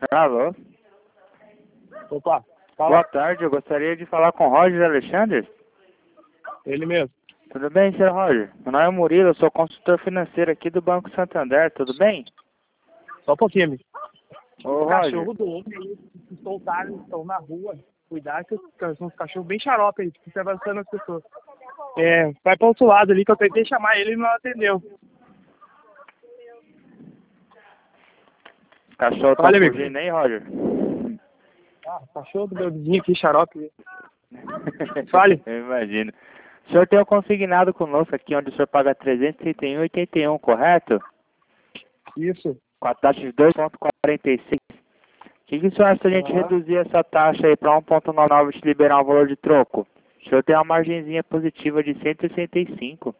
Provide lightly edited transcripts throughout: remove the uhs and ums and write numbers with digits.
Alô? Opa, Boa fala. tarde, eu gostaria de falar com o Roger Alexandre. Ele mesmo. Tudo bem, senhor Roger? Meu nome é Murilo, eu sou consultor financeiro aqui do Banco Santander, tudo bem? Só um pouquinho, amigo. Ô, Os Roger, cachorros do homem aí se soltaram, estão na rua. Cuidado que são uns cachorros bem xarope aí, que fica avançando as pessoas. Vai para outro lado ali que eu tentei chamar ele e não atendeu. os cachorros estão Olha, amigo. fugindo aí, Roger? Cachorro do meu vizinho aqui, xarope. Fale. Eu imagino. O senhor tem um consignado conosco aqui, onde o senhor paga 331,81, correto? Isso. Com a taxa de 2,46. O que o senhor acha se a gente reduzir essa taxa aí para 1,99 e te liberar um valor de troco? O senhor tem uma margenzinha positiva de 165.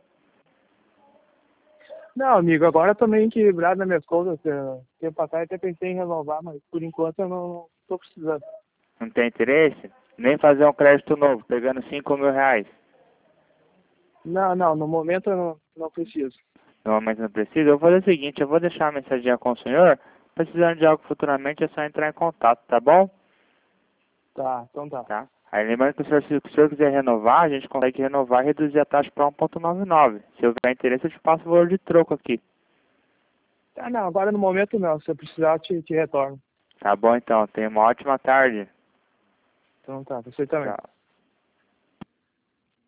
Não, amigo, agora eu tô meio equilibrado nas minhas contas. Tempo atrás até pensei em renovar, mas por enquanto eu não tô precisando. Não tem interesse? Nem fazer um crédito novo, pegando 5 mil reais. Não, no momento eu não preciso. No momento não precisa. Eu vou fazer o seguinte, eu vou deixar a mensaginha com o senhor. Precisando de algo futuramente, é só entrar em contato, tá bom? Tá, então tá. Tá? Aí lembrando que se o senhor quiser renovar, a gente consegue renovar e reduzir a taxa para 1,99. Se houver interesse, eu te passo o valor de troco aqui. Ah, não, agora no momento não. Se eu precisar, eu te retorno. Tá bom então, tenha uma ótima tarde. Então tá, você também. Tchau.